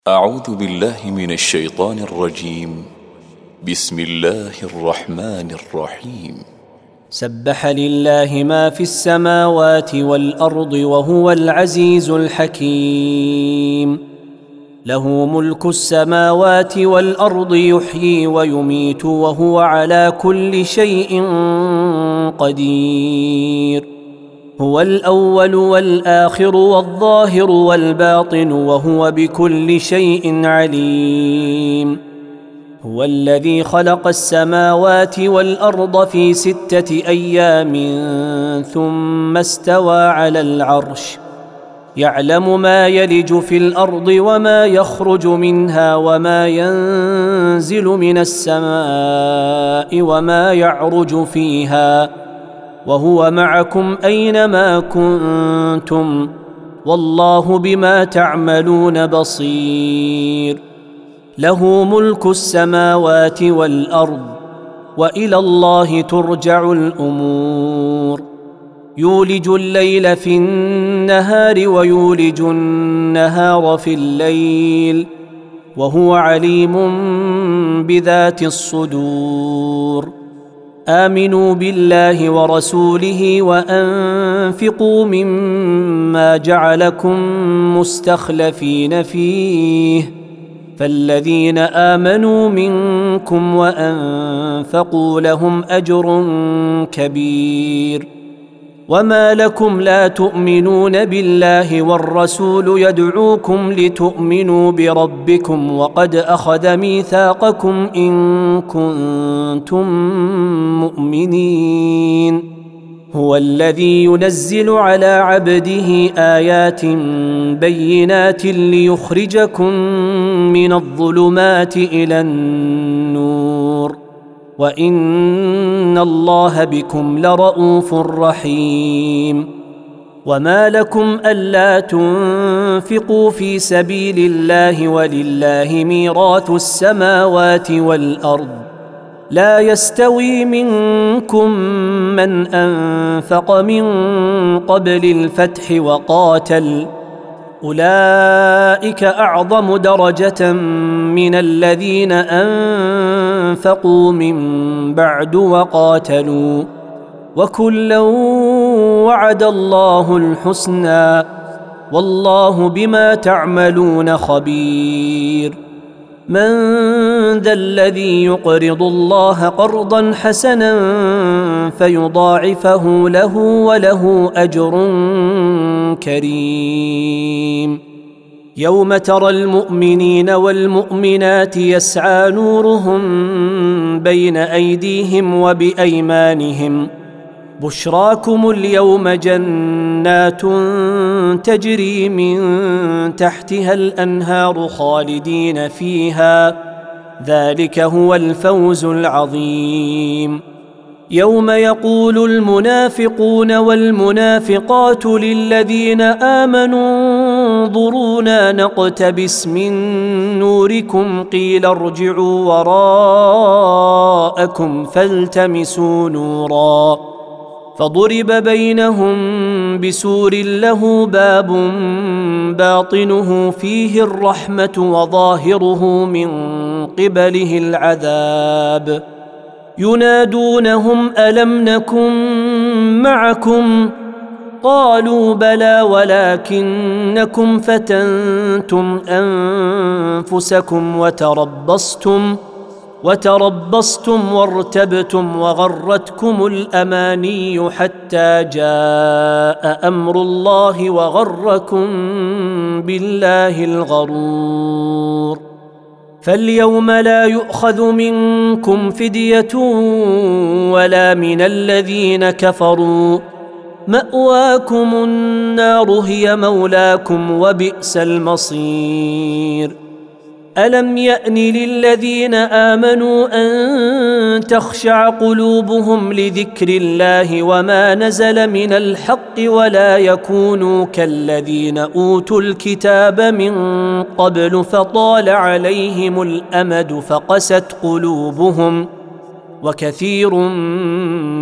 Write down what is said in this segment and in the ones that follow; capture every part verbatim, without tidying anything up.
أعوذ بالله من الشيطان الرجيم. بسم الله الرحمن الرحيم. سبح لله ما في السماوات والأرض وهو العزيز الحكيم. له ملك السماوات والأرض يحيي ويميت وهو على كل شيء قدير. هو الأول والآخر والظاهر والباطن وهو بكل شيء عليم. هو الذي خلق السماوات والأرض في ستة أيام ثم استوى على العرش. يعلم ما يلج في الأرض وما يخرج منها وما ينزل من السماء وما يعرج فيها، وهو معكم أينما كنتم، والله بما تعملون بصير. له ملك السماوات والأرض وإلى الله ترجع الأمور. يولج الليل في النهار ويولج النهار في الليل، وهو عليم بذات الصدور. آمنوا بالله ورسوله وأنفقوا مما جعلكم مستخلفين فيه، فالذين آمنوا منكم وأنفقوا لهم أجر كبير. وما لكم لا تؤمنون بالله والرسول يدعوكم لتؤمنوا بربكم وقد أخذ ميثاقكم إن كنتم مؤمنين. هو الذي ينزل على عبده آيات بينات ليخرجكم من الظلمات إلى النور، وإن الله بكم لرءوف رحيم. وما لكم ألا تنفقوا في سبيل الله ولله ميراث السماوات والأرض. لا يستوي منكم من أنفق من قبل الفتح وقاتل، أولئك أعظم درجة من الذين أنفقوا من بعد وقاتلوا، وكلا وعد الله الحسنى، والله بما تعملون خبير. من ذا الذي يقرض الله قرضا حسنا فيضاعفه له وله أجر كريم. يوم ترى المؤمنين والمؤمنات يسعى نورهم بين أيديهم وبأيمانهم، بشراكم اليوم جنات تجري من تحتها الأنهار خالدين فيها، ذلك هو الفوز العظيم. يوم يقول المنافقون والمنافقات للذين آمنوا انظرونا نقتبس من نوركم قيل ارجعوا وراءكم فالتمسوا نورا، فضرب بينهم بسور له باب باطنه فيه الرحمة وظاهره من قبله العذاب. ينادونهم ألم نكن معكم؟ قالوا بلى ولكنكم فتنتم أنفسكم وتربصتم وتربصتم وارتبتم وغرتكم الأماني حتى جاء أمر الله وغركم بالله الغرور. فاليوم لا يؤخذ منكم فدية ولا من الذين كفروا، مأواكم النار هي مولاكم وبئس المصير. ألم يأن للذين آمنوا أن تخشع قلوبهم لذكر الله وما نزل من الحق ولا يكونوا كالذين أوتوا الكتاب من قبل فطال عليهم الأمد فقست قلوبهم وكثير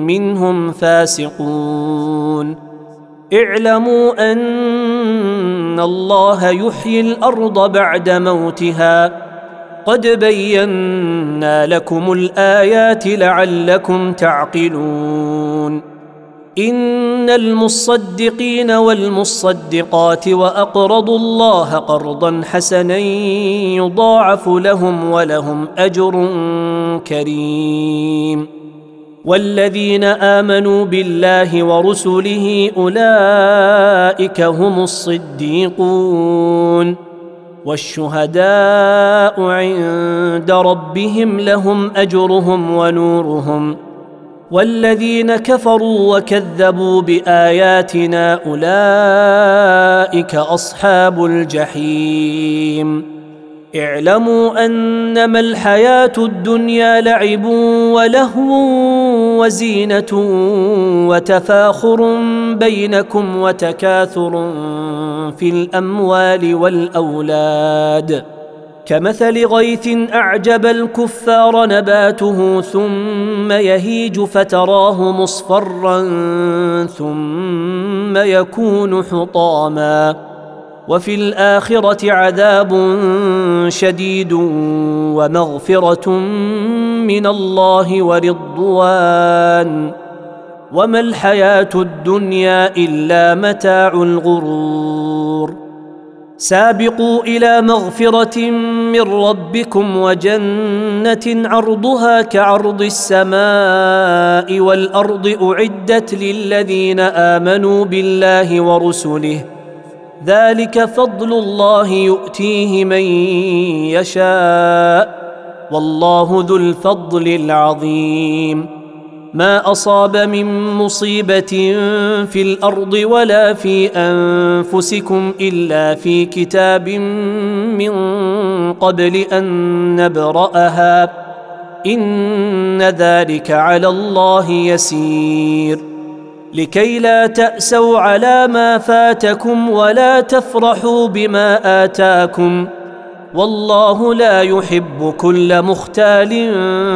منهم فاسقون. اعلموا أن إن الله يحيي الأرض بعد موتها قد بينا لكم الآيات لعلكم تعقلون إن المصدقين والمصدقات وأقرضوا الله قرضا حسنا يضاعف لهم ولهم أجر كريم والذين آمنوا بالله ورسله أولئك هم الصديقون والشهداء عند ربهم لهم أجرهم ونورهم والذين كفروا وكذبوا بآياتنا أولئك أصحاب الجحيم اعلموا أنما الحياة الدنيا لعب ولهو وزينة وتفاخر بينكم وتكاثر في الأموال والأولاد كمثل غيث أعجب الكفار نباته ثم يهيج فتراه مصفرا ثم يكون حطاما وفي الآخرة عذاب شديد ومغفرة من الله ورضوان وما الحياة الدنيا إلا متاع الغرور سابقوا إلى مغفرة من ربكم وجنة عرضها كعرض السماء والأرض أعدت للذين آمنوا بالله ورسله ذلك فضل الله يؤتيه من يشاء والله ذو الفضل العظيم ما أصاب من مصيبة في الأرض ولا في أنفسكم إلا في كتاب من قبل أن نبرأها إن ذلك على الله يسير لكي لا تأسوا على ما فاتكم ولا تفرحوا بما آتاكم والله لا يحب كل مختال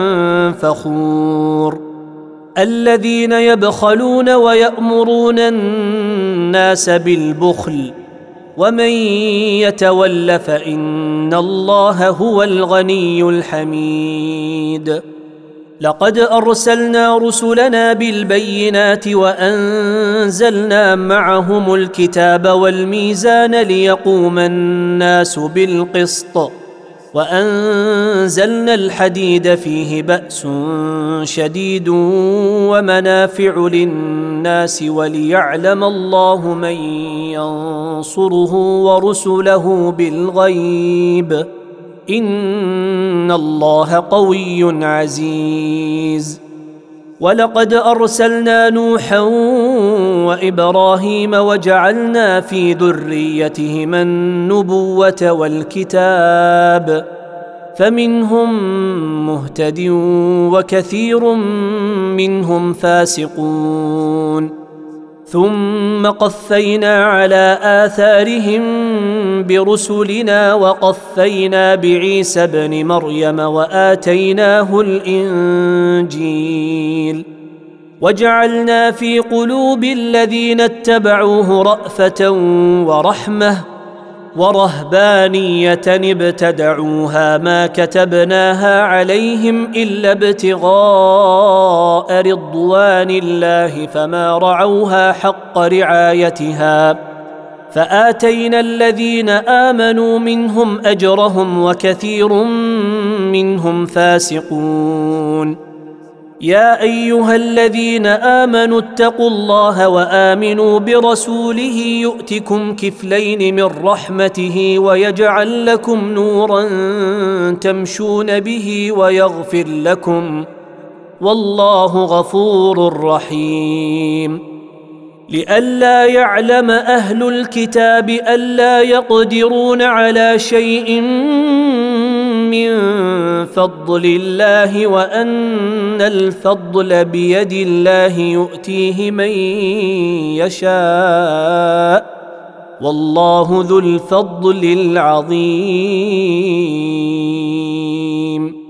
فخور الذين يبخلون ويأمرون الناس بالبخل ومن يتول فإن الله هو الغني الحميد لقد أرسلنا رسلنا بالبينات وأنزلنا معهم الكتاب والميزان ليقوم الناس بالقسط وأنزلنا الحديد فيه بأس شديد ومنافع للناس وليعلم الله من ينصره ورسله بالغيب إن الله قوي عزيز ولقد أرسلنا نوحا وإبراهيم وجعلنا في ذريتهما النبوة والكتاب فمنهم مهتد وكثير منهم فاسقون ثم قفينا على آثارهم برسلنا وقفينا بعيسى ابن مريم وآتيناه الإنجيل وجعلنا في قلوب الذين اتبعوه رأفة ورحمة ورهبانية ابتدعوها ما كتبناها عليهم إلا ابتغاء رضوان الله فما رعوها حق رعايتها فآتينا الذين آمنوا منهم أجرهم وكثير منهم فاسقون يا أيها الذين آمنوا اتقوا الله وآمنوا برسوله يؤتكم كفلين من رحمته ويجعل لكم نورا تمشون به ويغفر لكم والله غفور رحيم لئلا يعلم أهل الكتاب ألا يقدرون على شيء من فضل الله وأن الفضل بيد الله يؤتيه من يشاء والله ذو الفضل العظيم